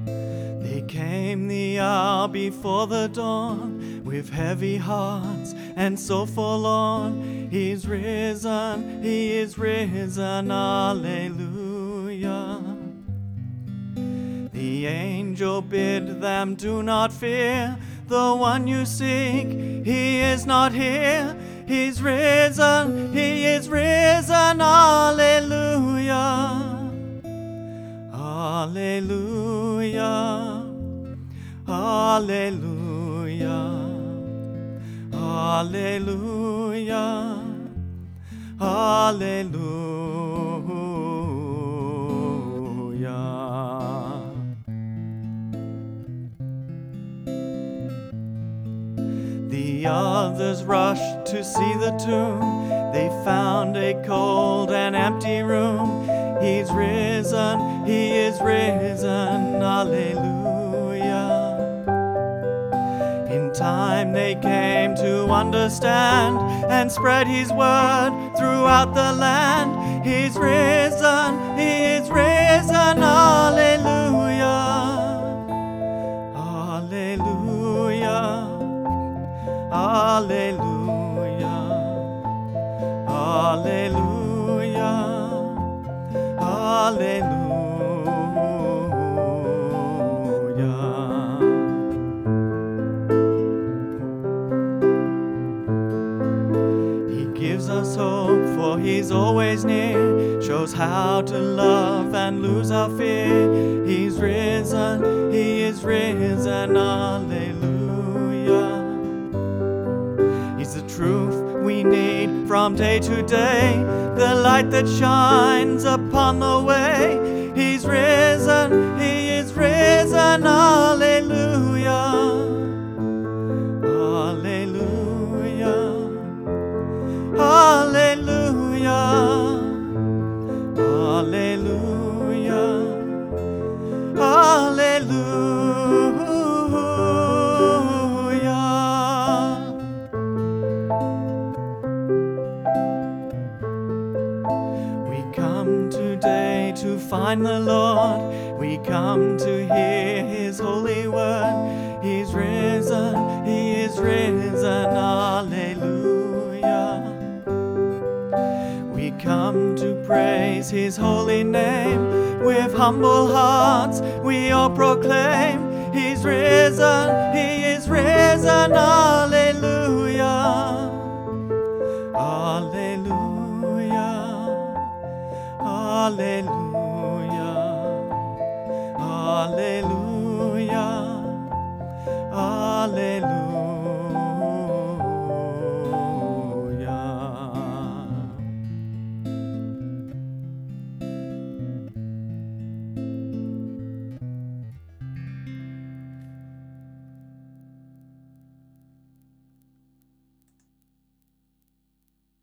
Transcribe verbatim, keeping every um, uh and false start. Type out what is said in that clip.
They came the hour before the dawn, with heavy hearts and so forlorn. He's risen, he is risen, alleluia. The angel bid them, do not fear, the one you seek, he is not here. He's risen, he is risen, alleluia. Alleluia, alleluia, alleluia, alleluia. The others rushed to see the tomb. They found a cold and empty room. He's risen, he is risen, alleluia. In time they came to understand and spread his word throughout the land. He's risen, he is risen, alleluia. Alleluia, alleluia, alleluia, alleluia. He gives us hope, for he's always near, shows how to love and lose our fear. He's risen, he is risen, alleluia. He's the truth we need from day to day, the light that shines upon the way. He's risen, he is risen, alleluia. Alleluia, alleluia, alleluia, alleluia. Today to find the Lord, we come to hear his holy word. He's risen, he is risen, alleluia. We come to praise his holy name. With humble hearts we all proclaim, he's risen, he is risen, alleluia. Alleluia, alleluia, alleluia, alleluia.